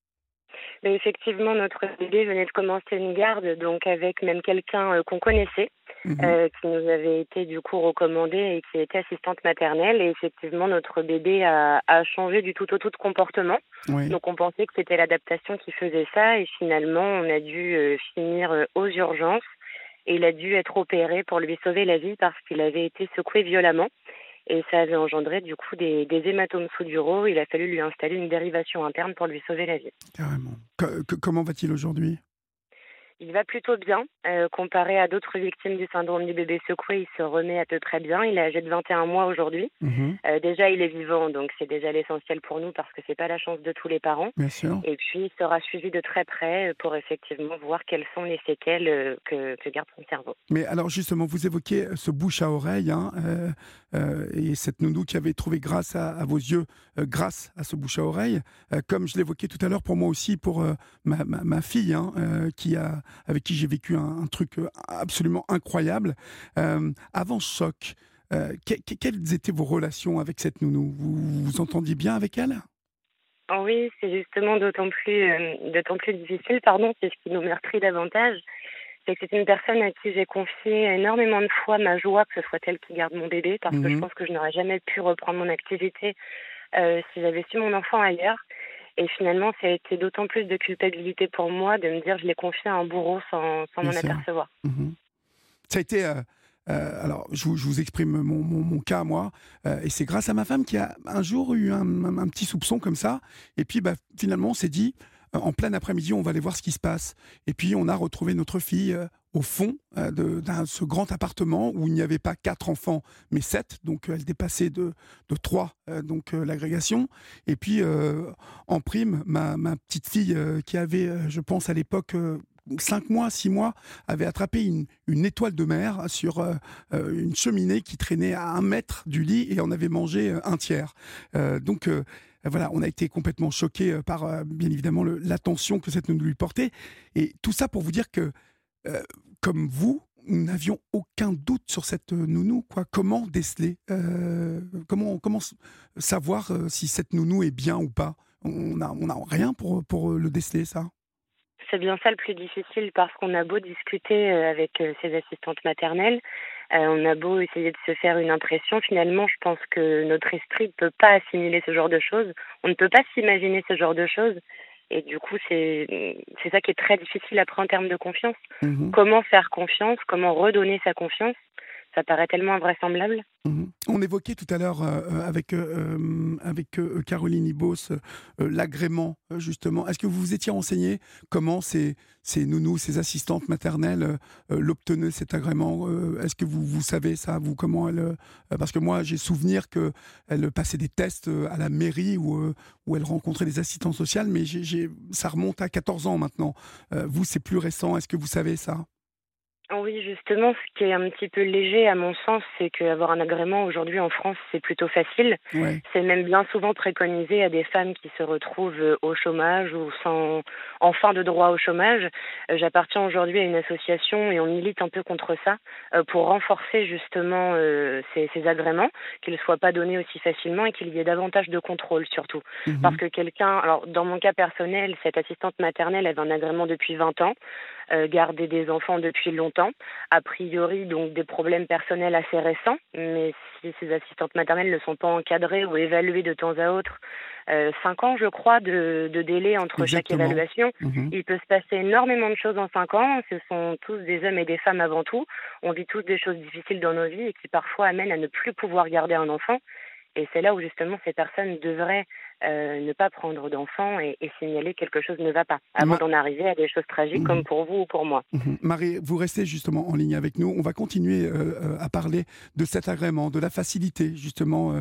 Mais effectivement, notre bébé venait de commencer une garde, donc avec même quelqu'un euh, qu'on connaissait, Mhm. euh, qui nous avait été du coup recommandé et qui était assistante maternelle. Et effectivement, notre bébé a, a changé du tout au tout de comportement. Oui. Donc on pensait que c'était l'adaptation qui faisait ça. Et finalement, on a dû euh, finir euh, aux urgences. Et il a dû être opéré pour lui sauver la vie parce qu'il avait été secoué violemment. Et ça avait engendré du coup des, des hématomes sous-duraux. Il a fallu lui installer une dérivation interne pour lui sauver la vie. Carrément. Co- co- comment va-t-il aujourd'hui? il va plutôt bien. Euh, comparé à d'autres victimes du syndrome du bébé secoué, il se remet à peu près bien. Il est âgé de vingt et un mois aujourd'hui. Mmh. Euh, déjà, il est vivant, donc c'est déjà l'essentiel pour nous parce que c'est pas la chance de tous les parents. Bien sûr. Et puis, il sera suivi de très près pour effectivement voir quelles sont les séquelles euh, que, que garde son cerveau. Mais alors justement, vous évoquez ce bouche à oreille hein, euh, euh, et cette nounou qui avait trouvé grâce à, à vos yeux, euh, grâce à ce bouche à oreille, euh, comme je l'évoquais tout à l'heure pour moi aussi, pour euh, ma, ma, ma fille, hein, euh, qui a, avec qui j'ai vécu un, un truc absolument incroyable. Euh, avant ce choc, euh, que, que, quelles étaient vos relations avec cette nounou? Vous vous entendiez bien avec elle? Oui, c'est justement d'autant plus, euh, d'autant plus difficile, pardon, c'est ce qui nous meurtrit davantage. C'est que c'est une personne à qui j'ai confié énormément de fois ma joie que ce soit elle qui garde mon bébé, parce que je Mmh. pense que je n'aurais jamais pu reprendre mon activité euh, si j'avais su mon enfant ailleurs. Et finalement, ça a été d'autant plus de culpabilité pour moi de me dire je l'ai confié à un bourreau sans, sans Bien m'en sûr. apercevoir. Mmh. Ça a été... euh, euh, alors, je vous, je vous exprime mon, mon, mon cas, moi, euh, et c'est grâce à ma femme qui a un jour eu un, un, un petit soupçon comme ça, et puis bah, finalement on s'est dit, euh, en plein après-midi, on va aller voir ce qui se passe. Et puis on a retrouvé notre fille euh, au fond euh, de d'un, ce grand appartement où il n'y avait pas quatre enfants, mais sept, donc euh, elle dépassait de, de trois, euh, donc euh, l'agrégation. Et puis, euh, en prime, ma, ma petite fille, euh, qui avait, euh, je pense à l'époque... Euh, cinq mois, six mois, avait attrapé une, une étoile de mer sur euh, euh, une cheminée qui traînait à un mètre du lit et en avait mangé euh, un tiers. Euh, donc euh, voilà, on a été complètement choqués euh, par euh, bien évidemment le, l'attention que cette nounou lui portait. Et tout ça pour vous dire que, euh, comme vous, nous n'avions aucun doute sur cette nounou. Quoi. Comment déceler euh, comment, comment savoir euh, si cette nounou est bien ou pas? On n'a on a rien pour, pour le déceler, ça. C'est bien ça le plus difficile parce qu'on a beau discuter euh, avec euh, ses assistantes maternelles, euh, on a beau essayer de se faire une impression, finalement je pense que notre esprit ne peut pas assimiler ce genre de choses, on ne peut pas s'imaginer ce genre de choses et du coup c'est, c'est ça qui est très difficile après en termes de confiance. Mmh. Comment faire confiance, comment redonner sa confiance, ça paraît tellement invraisemblable. Mmh. On évoquait tout à l'heure euh, avec, euh, avec euh, Caroline Ibos euh, l'agrément, euh, justement. Est-ce que vous vous étiez renseigné comment ces, ces nounous, ces assistantes maternelles euh, l'obtenaient, cet agrément? euh, Est-ce que vous, vous savez ça, vous, comment elle... Euh, parce que moi, j'ai souvenir qu'elle passait des tests euh, à la mairie où, euh, où elle rencontrait des assistantes sociales, mais j'ai, j'ai, ça remonte à quatorze ans maintenant. Euh, vous, c'est plus récent. Est-ce que vous savez ça? Oui, justement, ce qui est un petit peu léger à mon sens, c'est qu'avoir un agrément aujourd'hui en France, c'est plutôt facile. Ouais. C'est même bien souvent préconisé à des femmes qui se retrouvent au chômage ou sans, en fin de droit au chômage. Euh, J'appartiens aujourd'hui à une association et on milite un peu contre ça euh, pour renforcer justement euh, ces, ces agréments, qu'ils ne soient pas donnés aussi facilement et qu'il y ait davantage de contrôle surtout. Mmh. Parce que quelqu'un, alors dans mon cas personnel, cette assistante maternelle avait un agrément depuis vingt ans. Euh, garder des enfants depuis longtemps, a priori donc des problèmes personnels assez récents, mais si ces assistantes maternelles ne sont pas encadrées ou évaluées de temps à autre, euh, cinq ans je crois de, de délai entre Exactement. chaque évaluation, Mmh. il peut se passer énormément de choses en cinq ans, ce sont tous des hommes et des femmes avant tout, on vit tous des choses difficiles dans nos vies et qui parfois amènent à ne plus pouvoir garder un enfant. Et c'est là où justement ces personnes devraient euh, ne pas prendre d'enfants et, et signaler que quelque chose ne va pas, avant Ma... d'en arriver à des choses tragiques Mmh. comme pour vous ou pour moi. Mmh. Marie, vous restez justement en ligne avec nous. On va continuer euh, à parler de cet agrément, de la facilité justement euh,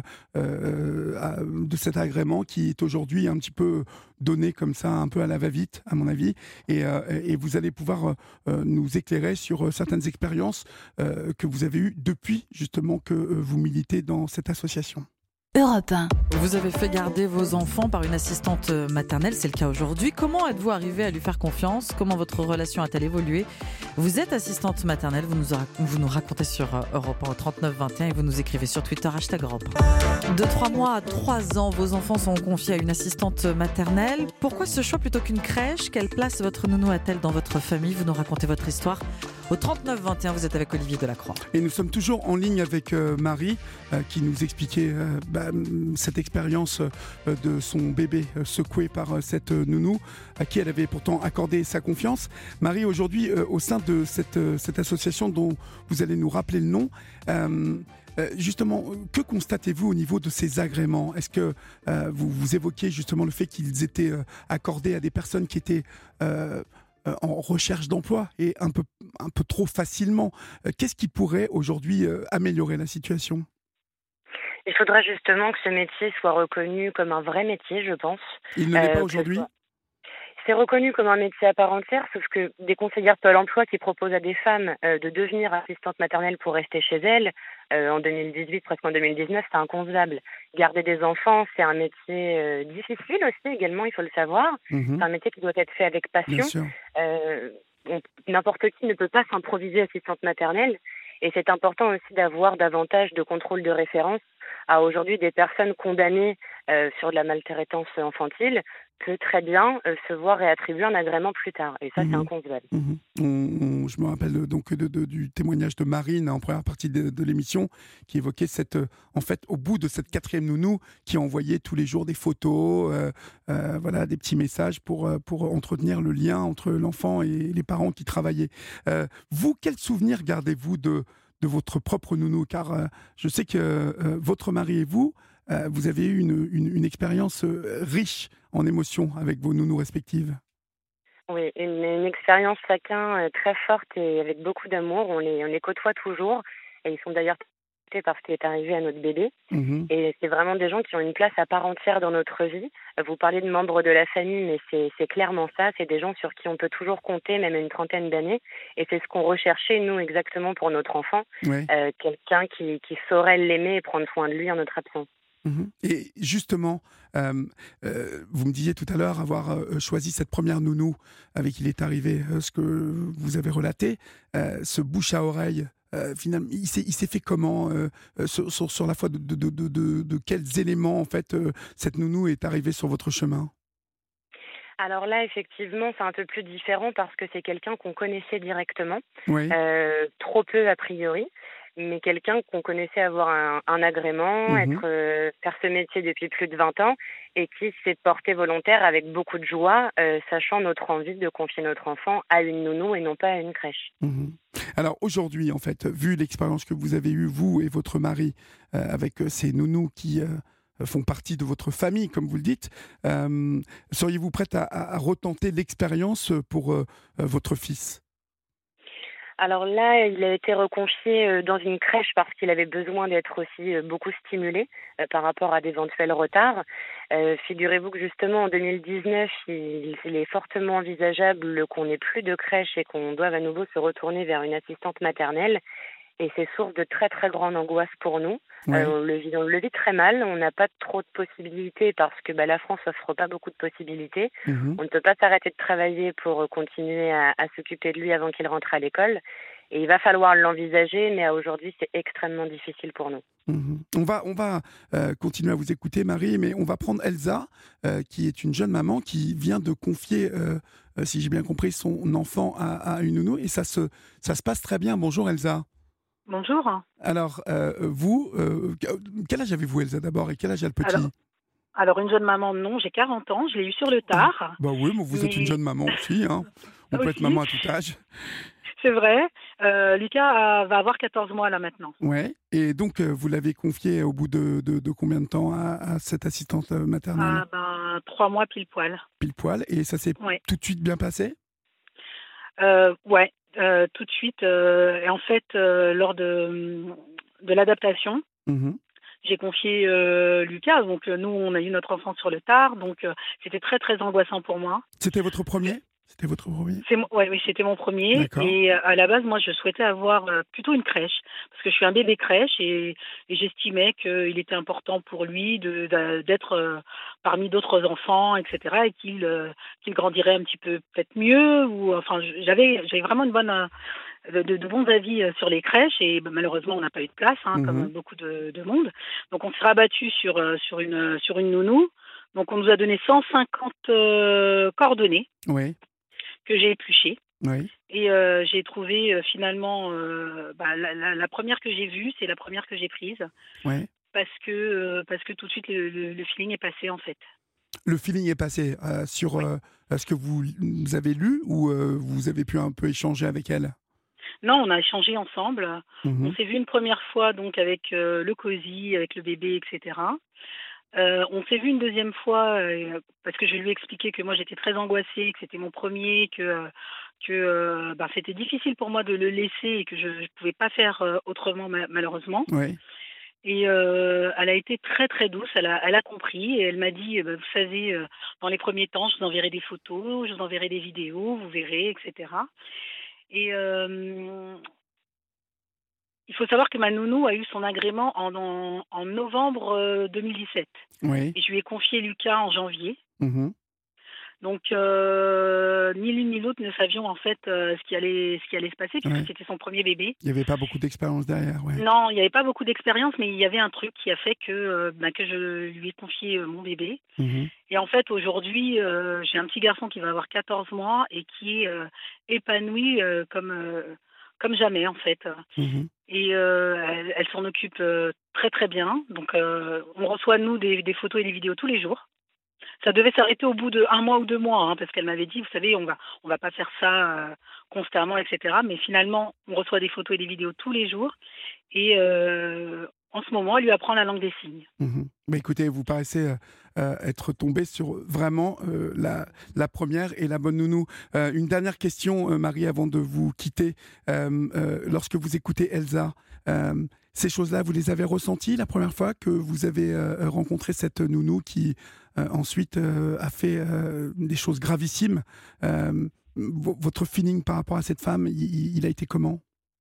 euh, à, de cet agrément qui est aujourd'hui un petit peu donné comme ça, un peu à la va-vite, à mon avis. Et, euh, et vous allez pouvoir euh, nous éclairer sur certaines expériences euh, que vous avez eues depuis justement que euh, vous militez dans cette association. Europe un. Vous avez fait garder vos enfants par une assistante maternelle, c'est le cas aujourd'hui. Comment êtes-vous arrivé à lui faire confiance? Comment votre relation a-t-elle évolué? Vous êtes assistante maternelle, vous nous, vous nous racontez sur Europe un au trente-neuf vingt et un et vous nous écrivez sur Twitter, hashtag Europe un. De trois mois à trois ans, vos enfants sont confiés à une assistante maternelle. Pourquoi ce choix plutôt qu'une crèche? Quelle place votre nounou a-t-elle dans votre famille? Vous nous racontez votre histoire au trente-neuf vingt et un, vous êtes avec Olivier Delacroix. Et nous sommes toujours en ligne avec euh, Marie euh, qui nous expliquait euh, bah, cette expérience euh, de son bébé euh, secoué par euh, cette euh, nounou à qui elle avait pourtant accordé sa confiance. Marie, aujourd'hui, euh, au sein de cette, euh, cette association dont vous allez nous rappeler le nom, euh, Euh, justement, que constatez-vous au niveau de ces agréments? Est-ce que euh, vous, vous évoquez justement le fait qu'ils étaient euh, accordés à des personnes qui étaient euh, euh, en recherche d'emploi et un peu, un peu trop facilement. Euh, qu'est-ce qui pourrait aujourd'hui euh, améliorer la situation ? Il faudra justement que ce métier soit reconnu comme un vrai métier, je pense. Il ne l'est Euh, pas que ce aujourd'hui ? soit- C'est reconnu comme un métier à part entière, sauf que des conseillères Pôle emploi qui proposent à des femmes euh, de devenir assistantes maternelles pour rester chez elles, euh, en deux mille dix-huit, presque en deux mille dix-neuf, c'est inconcevable. Garder des enfants, c'est un métier euh, difficile aussi également, il faut le savoir. Mhm. C'est un métier qui doit être fait avec Bien passion. sûr. Euh, on- N'importe qui ne peut pas s'improviser assistante maternelle. Et c'est important aussi d'avoir davantage de contrôle de référence à aujourd'hui des personnes condamnées euh, sur de la maltraitance infantile peut très bien euh, se voir réattribuer un agrément plus tard. Et ça, c'est Mhm. inconcevable. Mhm. On- on- je me rappelle euh, donc de, de- du témoignage de Marine en première partie de, de l'émission qui évoquait cette, euh, en fait, au bout de cette quatrième nounou qui envoyait tous les jours des photos, euh, euh, voilà, des petits messages pour, euh, pour entretenir le lien entre l'enfant et les parents qui travaillaient. Euh, vous, quel souvenir gardez-vous de, de votre propre nounou ? Car euh, je sais que euh, votre mari et vous, euh, vous avez eu une, une, une expérience euh, riche en émotions avec vos nounous respectives. Oui, une, une expérience chacun euh, très forte et avec beaucoup d'amour. On les, on les côtoie toujours. Et ils sont d'ailleurs touchés par ce qui est arrivé à notre bébé. Mhm. Et c'est vraiment des gens qui ont une place à part entière dans notre vie. Vous parlez de membres de la famille, mais c'est, c'est clairement ça. C'est des gens sur qui on peut toujours compter, même à une trentaine d'années. Et c'est ce qu'on recherchait, nous, exactement pour notre enfant. Ouais. Euh, quelqu'un qui, qui saurait l'aimer et prendre soin de lui en notre absence. Mhm. Et justement, euh, euh, vous me disiez tout à l'heure avoir euh, choisi cette première nounou avec qui il est arrivé euh, ce que vous avez relaté, euh, ce bouche à oreille. Euh, finalement, il s'est, il s'est fait comment euh, euh, sur, sur, sur la foi de, de, de, de, de, de quels éléments en fait euh, cette nounou est arrivée sur votre chemin ? Alors là, effectivement, c'est un peu plus différent parce que c'est quelqu'un qu'on connaissait directement, Oui. euh, trop peu a priori, mais quelqu'un qu'on connaissait avoir un, un agrément, Mhm. être euh, faire ce métier depuis plus de vingt ans et qui s'est porté volontaire avec beaucoup de joie, euh, sachant notre envie de confier notre enfant à une nounou et non pas à une crèche. Mhm. Alors aujourd'hui, en fait, vu l'expérience que vous avez eue, vous et votre mari, euh, avec euh, ces nounous qui euh, font partie de votre famille, comme vous le dites, euh, seriez-vous prête à, à- à retenter l'expérience pour euh, euh, votre fils ? Alors là, il a été reconfié euh, dans une crèche parce qu'il avait besoin d'être aussi euh, beaucoup stimulé euh, par rapport à d'éventuels retards. Euh, figurez-vous que justement en deux mille dix-neuf, il, il est fortement envisageable qu'on n'ait plus de crèche et qu'on doive à nouveau se retourner vers une assistante maternelle. Et c'est source de très très grande angoisse pour nous. Ouais. Euh, on, le vit, on le vit très mal, on n'a pas trop de possibilités parce que bah, la France offre pas beaucoup de possibilités. Mhm. On ne peut pas s'arrêter de travailler pour continuer à, à s'occuper de lui avant qu'il rentre à l'école. Et il va falloir l'envisager, mais à aujourd'hui, c'est extrêmement difficile pour nous. Mhm. On va, on va euh, continuer à vous écouter, Marie, mais on va prendre Elsa, euh, qui est une jeune maman qui vient de confier, euh, euh, si j'ai bien compris, son enfant à, à une nounou, et ça se, ça se passe très bien. Bonjour Elsa. Bonjour. Alors, euh, vous, euh, quel âge avez-vous, Elsa, d'abord, et quel âge a le petit ? Alors, alors, une jeune maman, non, j'ai quarante ans, je l'ai eu sur le tard. Bah oui, mais vous êtes Mais- une jeune maman aussi, hein. On peut être Aussi. maman à tout âge. C'est vrai. Euh, Lucas a- va avoir quatorze mois là maintenant. Ouais. Et donc, euh, vous l'avez confié au bout de, de, de combien de temps à, à cette assistante euh, maternelle ? Ah ben, trois mois pile poil. Pile poil. Et ça s'est Ouais. tout de suite bien passé ? Euh, ouais, euh, tout de suite. euh, et en fait, euh, lors de, de l'adaptation, Mhm. j'ai confié euh, Lucas. Donc, euh, nous, on a eu notre enfant sur le tard. Donc, euh, c'était très, très angoissant pour moi. C'était votre premier ? C'était votre premier ? C'est mon- ouais, oui, c'était mon premier. D'accord. Et euh, à la base, moi, je souhaitais avoir euh, plutôt une crèche. Parce que je suis un bébé crèche et, et j'estimais qu'il était important pour lui de, de- d'être euh, parmi d'autres enfants, et cetera. Et qu'il euh, qu'il grandirait un petit peu peut-être mieux. Ou, enfin, j'avais, j'avais vraiment une bonne, euh, de, de bons avis euh, sur les crèches. Et bah, malheureusement, on n'a pas eu de place, hein, Mhm. comme beaucoup de, de monde. Donc, on s'est rabattu sur, euh, sur, une, sur une nounou. Donc, on nous a donné cent cinquante euh, coordonnées Oui. que j'ai épluchées. Oui. Et euh, j'ai trouvé euh, finalement euh, bah, la, la, la première que j'ai vue, c'est la première que j'ai prise Oui. parce que euh, parce que tout de suite le, le, le feeling est passé en fait. Le feeling est passé euh, sur euh, ce que vous, vous avez lu ou euh, vous avez pu un peu échanger avec elle ? Non, on a échangé ensemble. Mhm. On s'est vu une première fois donc avec euh, le cosy, avec le bébé, et cetera. Euh, on s'est vu une deuxième fois euh, parce que je lui ai expliqué que moi j'étais très angoissée, que c'était mon premier, que euh, que euh, ben, c'était difficile pour moi de le laisser et que je ne pouvais pas faire euh, autrement ma- malheureusement. Oui. Et euh, elle a été très très douce, elle a, elle a compris et elle m'a dit, euh, bah, vous savez, euh, dans les premiers temps, je vous enverrai des photos, je vous enverrai des vidéos, vous verrez, et cetera. Et euh, il faut savoir que ma nounou a eu son agrément en, en, en novembre euh, deux mille dix-sept. Oui. Et je lui ai confié Lucas en janvier. Mhm. Donc, euh, ni l'une ni l'autre ne savions en fait euh, ce qui allait, ce qui allait se passer, puisque Ouais. c'était son premier bébé. Il n'y avait pas beaucoup d'expérience derrière, ouais. Non, il n'y avait pas beaucoup d'expérience, mais il y avait un truc qui a fait que, euh, bah, que je lui ai confié euh, mon bébé. Mhm. Et en fait, aujourd'hui, euh, j'ai un petit garçon qui va avoir quatorze mois et qui est euh, épanoui euh, comme, euh, comme jamais, en fait. Mhm. Et euh, elle, elle s'en occupe euh, très très bien. Donc, euh, on reçoit, nous, des, des photos et des vidéos tous les jours. Ça devait s'arrêter au bout de un mois ou deux mois, hein, parce qu'elle m'avait dit, vous savez, on va, on va pas faire ça euh, constamment, et cetera. Mais finalement, on reçoit des photos et des vidéos tous les jours. Et euh, en ce moment, elle lui apprend la langue des signes. Mhm. Mais écoutez, vous paraissez euh, euh, être tombé sur vraiment euh, la, la première et la bonne nounou. Euh, une dernière question, euh, Marie, avant de vous quitter. Euh, euh, lorsque vous écoutez Elsa, euh, ces choses-là, vous les avez ressenties la première fois que vous avez euh, rencontré cette nounou qui euh, ensuite euh, a fait euh, des choses gravissimes. Euh, v- votre feeling par rapport à cette femme, il, il a été comment ?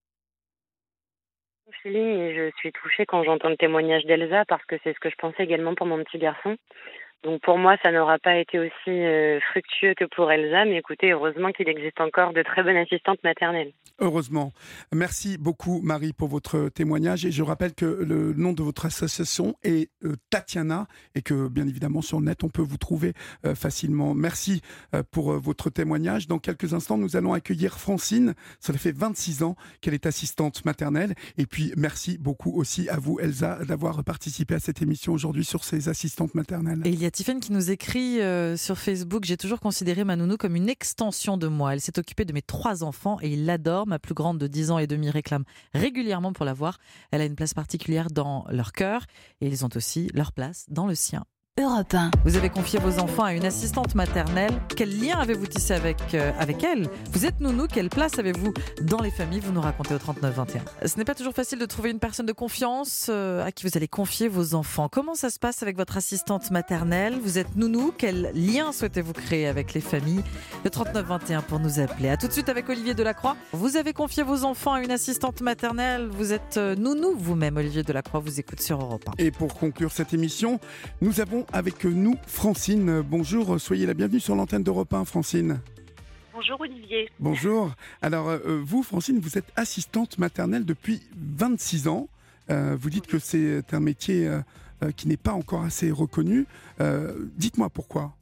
Feeling et je suis touchée quand j'entends le témoignage d'Elsa parce que c'est ce que je pensais également pour mon petit garçon. Donc pour moi, ça n'aura pas été aussi euh, fructueux que pour Elsa, mais écoutez, heureusement qu'il existe encore de très bonnes assistantes maternelles. Heureusement. Merci beaucoup, Marie, pour votre témoignage. Et je rappelle que le nom de votre association est euh, Tatiana et que, bien évidemment, sur le net, on peut vous trouver euh, facilement. Merci euh, pour euh, votre témoignage. Dans quelques instants, nous allons accueillir Francine. Ça fait vingt-six ans qu'elle est assistante maternelle. Et puis, merci beaucoup aussi à vous, Elsa, d'avoir participé à cette émission aujourd'hui sur ces assistantes maternelles. Et il y a Tiffany qui nous écrit euh, sur Facebook: j'ai toujours considéré ma nounou comme une extension de moi. Elle s'est occupée de mes trois enfants et il l'adore. Ma plus grande de dix ans et demi réclame régulièrement pour la voir. Elle a une place particulière dans leur cœur et ils ont aussi leur place dans le sien. Europe un. Vous avez confié vos enfants à une assistante maternelle. Quel lien avez-vous tissé avec, euh, avec elle ? Vous êtes nounou, quelle place avez-vous dans les familles ? Vous nous racontez au trente-neuf vingt et un. Ce n'est pas toujours facile de trouver une personne de confiance euh, à qui vous allez confier vos enfants. Comment ça se passe avec votre assistante maternelle ? Vous êtes nounou, quel lien souhaitez-vous créer avec les familles ? Le trente-neuf vingt et un pour nous appeler. A tout de suite avec Olivier Delacroix. Vous avez confié vos enfants à une assistante maternelle. Vous êtes euh, nounou vous-même. Olivier Delacroix vous écoute sur Europe un. Et pour conclure cette émission, nous avons avec nous Francine. Bonjour, soyez la bienvenue sur l'antenne d'Europe un, Francine. Bonjour Olivier. Bonjour. Alors, euh, vous, Francine, vous êtes assistante maternelle depuis vingt-six ans. Euh, vous dites que c'est un métier euh, euh, qui n'est pas encore assez reconnu. Euh, dites-moi pourquoi.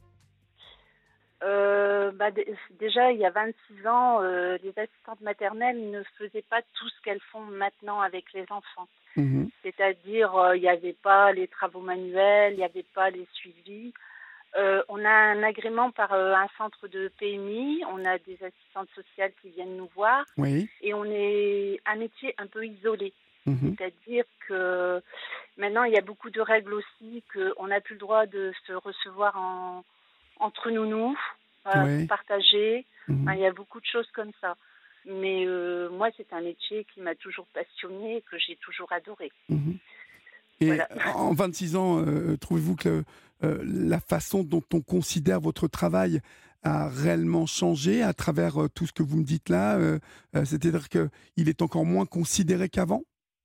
Euh, bah, d- déjà, il y a vingt-six ans, euh, les assistantes maternelles ne faisaient pas tout ce qu'elles font maintenant avec les enfants. Mhm. C'est-à-dire, euh, il n'y avait pas les travaux manuels, il n'y avait pas les suivis. Euh, on a un agrément par euh, un centre de P M I, on a des assistantes sociales qui viennent nous voir Oui. et on est un métier un peu isolé. Mhm. C'est-à-dire que maintenant, il y a beaucoup de règles aussi, qu'on n'a plus le droit de se recevoir en, entre nounous, voilà, Oui. pour partager. Mhm. Enfin, il y a beaucoup de choses comme ça. Mais euh, moi, c'est un métier qui m'a toujours passionnée et que j'ai toujours adoré. Mhm. Et Voilà. en vingt-six ans, euh, trouvez-vous que euh, la façon dont on considère votre travail a réellement changé à travers euh, tout ce que vous me dites là euh, euh, C'est-à-dire qu'il est encore moins considéré qu'avant ?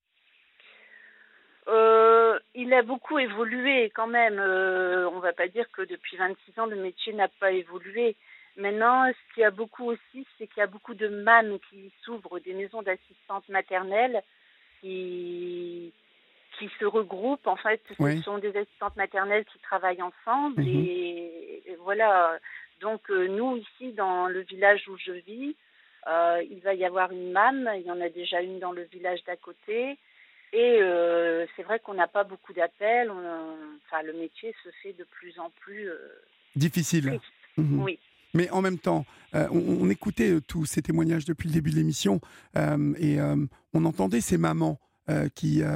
Euh, il a beaucoup évolué quand même. Euh, on ne va pas dire que depuis vingt-six ans, le métier n'a pas évolué. Maintenant, ce qu'il y a beaucoup aussi, c'est qu'il y a beaucoup de M A M qui s'ouvrent, des maisons d'assistantes maternelles qui, qui se regroupent. En fait, ce Oui. sont des assistantes maternelles qui travaillent ensemble. Mhm. Et, et voilà. Donc, euh, nous, ici, dans le village où je vis, euh, il va y avoir une M A M. Il y en a déjà une dans le village d'à côté. Et euh, c'est vrai qu'on n'a pas beaucoup d'appels. On- Enfin, le métier se fait de plus en plus euh, Difficile. triste. Mhm. Oui. Mais en même temps, euh, on, on écoutait euh, tous ces témoignages depuis le début de l'émission euh, et euh, on entendait ces mamans euh, qui, euh,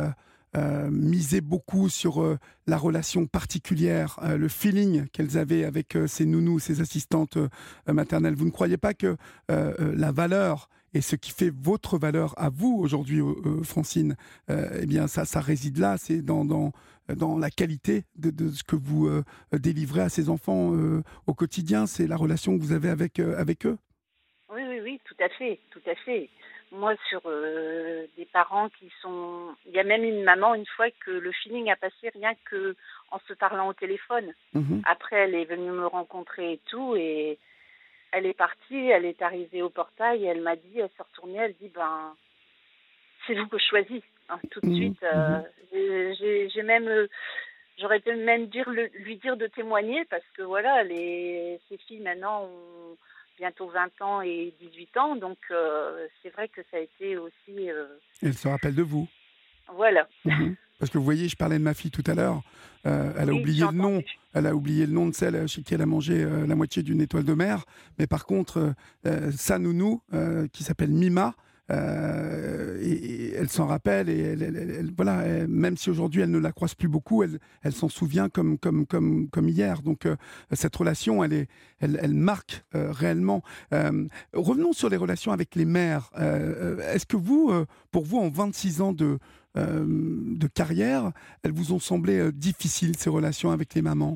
euh, misaient beaucoup sur euh, la relation particulière, euh, le feeling qu'elles avaient avec euh, ces nounous, ces assistantes euh, maternelles. Vous ne croyez pas que euh, euh, la valeur et ce qui fait votre valeur à vous aujourd'hui, euh, Francine, euh, eh bien ça, ça réside là, c'est dans, dans, dans la qualité de, de ce que vous euh, délivrez à ces enfants euh, au quotidien, c'est la relation que vous avez avec, euh, avec eux? Oui, oui, oui, tout à fait, tout à fait. Moi, sur euh, des parents qui sont... Il y a même une maman, une fois, que le feeling a passé rien que en se parlant au téléphone. Mmh. Après, elle est venue me rencontrer et tout, et elle est partie, elle est arrivée au portail, et elle m'a dit, elle s'est retournée, elle dit, ben, c'est vous que je choisis. Hein, tout de Mmh. suite, euh, Mmh. j'ai, j'ai, j'ai même... euh, J'aurais pu même dire le, lui dire de témoigner, parce que voilà, les, ces filles maintenant ont bientôt vingt ans et dix-huit ans, donc euh, c'est vrai que ça a été aussi... euh, Elle se rappelle de vous. Voilà. Mmh. Parce que vous voyez, je parlais de ma fille tout à l'heure, euh, elle a Oui, oublié j'ai le nom, entendu. elle a oublié le nom de celle chez qui elle a mangé euh, la moitié d'une étoile de mer, mais par contre, euh, euh, sa nounou, euh, qui s'appelle Mima, euh, et, et elle s'en rappelle, et elle, elle- elle- elle- voilà, elle- même si aujourd'hui elle ne la croise plus beaucoup, elle, elle s'en souvient comme, comme, comme, comme hier. Donc euh, cette relation, elle, est, elle, elle marque euh, réellement. Euh, revenons sur les relations avec les mères. Euh, euh, Est-ce que vous, euh, pour vous, en vingt-six ans de, euh, de carrière, elles vous ont semblé euh, difficiles, ces relations avec les mamans?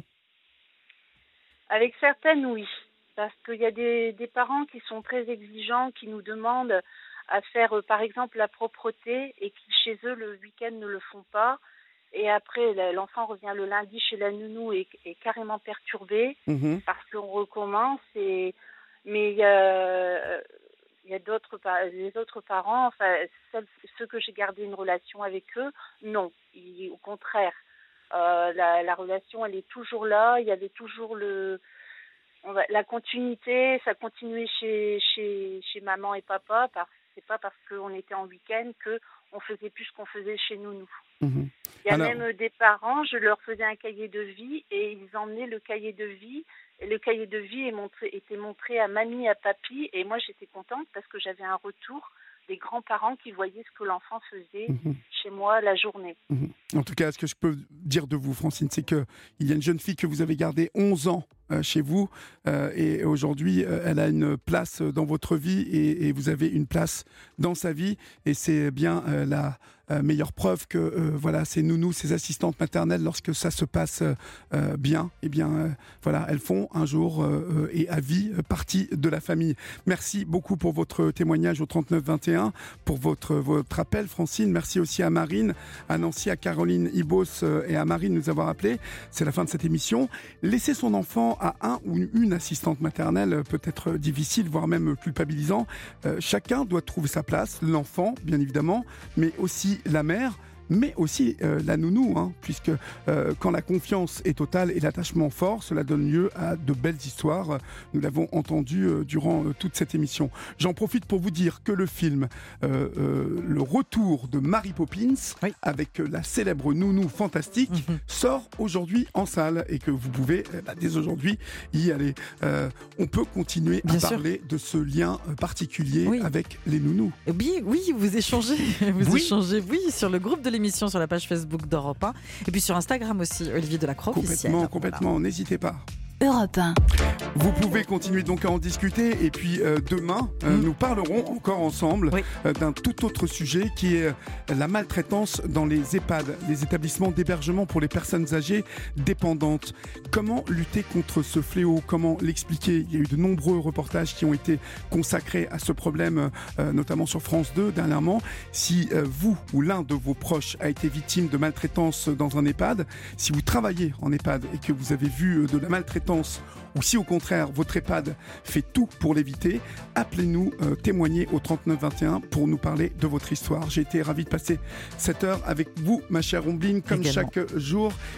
Avec certaines, oui. Parce qu'il y a des, des parents qui sont très exigeants, qui nous demandent à faire, euh, par exemple, la propreté, et qui, chez eux, le week-end, ne le font pas. Et après, la- l'enfant revient le lundi chez la nounou et est carrément perturbé Mhm. parce qu'on recommence. Et... Mais il y a, il y a d'autres, pa- les autres parents, enfin, celles- ceux que j'ai gardé une relation avec eux, non. Ils- au contraire, euh, la, la relation, elle est toujours là. Il y avait toujours le, on va- la continuité. Ça continuait chez, chez, chez maman et papa. Parce, c'est pas parce qu'on était en week-end que on faisait plus ce qu'on faisait chez nous, nous. Mhm. Il y a Alors- même des parents, je leur faisais un cahier de vie et ils emmenaient le cahier de vie. Et le cahier de vie est montré, était montré à mamie, à papy. Et moi, j'étais contente parce que j'avais un retour des grands-parents qui voyaient ce que l'enfant faisait Mhm. chez moi la journée. Mhm. En tout cas, ce que je peux dire de vous, Francine, c'est qu'il y a une jeune fille que vous avez gardée onze ans euh, chez vous euh, et aujourd'hui, euh, elle a une place dans votre vie et, et vous avez une place dans sa vie. Et c'est bien euh, la euh, meilleure preuve que euh, voilà, ces nounous, ces assistantes maternelles, lorsque ça se passe euh, bien, eh bien, euh, voilà, elles font un jour euh, et à vie euh, partie de la famille. Merci beaucoup pour votre témoignage au trente-neuf vingt et un, pour votre, votre appel, Francine. Merci aussi à Marine, à Nancy, à Caroline Ibos euh, et à Marine de nous avoir appelés. C'est la fin de cette émission. Laisser son enfant à un ou une assistante maternelle peut être difficile, voire même culpabilisant. Euh, chacun doit trouver sa place, l'enfant, bien évidemment, mais aussi la mère, mais aussi euh, la nounou, hein, puisque euh, quand la confiance est totale et l'attachement fort, cela donne lieu à de belles histoires. Nous l'avons entendu euh, durant euh, toute cette émission. J'en profite pour vous dire que le film euh, euh, Le Retour de Mary Poppins, Oui. avec euh, la célèbre nounou fantastique, Mhm. sort aujourd'hui en salle et que vous pouvez, eh ben, dès aujourd'hui, y aller. Euh, on peut continuer Bien à sûr. parler de ce lien euh, particulier Oui. avec les nounous. Oui, oui, vous échangez, vous Oui. échangez, oui, sur le groupe de l'émission, sur la page Facebook d'Europe un, et puis sur Instagram aussi, Olivier Delacroix officiel. Complètement, complètement, n'hésitez pas. Europe un. Vous pouvez continuer donc à en discuter et puis euh, demain, euh, Mm. nous parlerons encore ensemble Oui. euh, d'un tout autre sujet qui est euh, la maltraitance dans les EHPAD, les établissements d'hébergement pour les personnes âgées dépendantes. Comment lutter contre ce fléau? Comment l'expliquer? Il y a eu de nombreux reportages qui ont été consacrés à ce problème, euh, notamment sur France deux dernièrement. Si euh, vous ou l'un de vos proches a été victime de maltraitance dans un EHPAD, si vous travaillez en EHPAD et que vous avez vu euh, de la maltraitance, ou si au contraire votre EHPAD fait tout pour l'éviter, appelez-nous, euh, témoignez au trente-neuf vingt et un pour nous parler de votre histoire. J'ai été ravi de passer cette heure avec vous, ma chère Ombline, comme Également. chaque jour.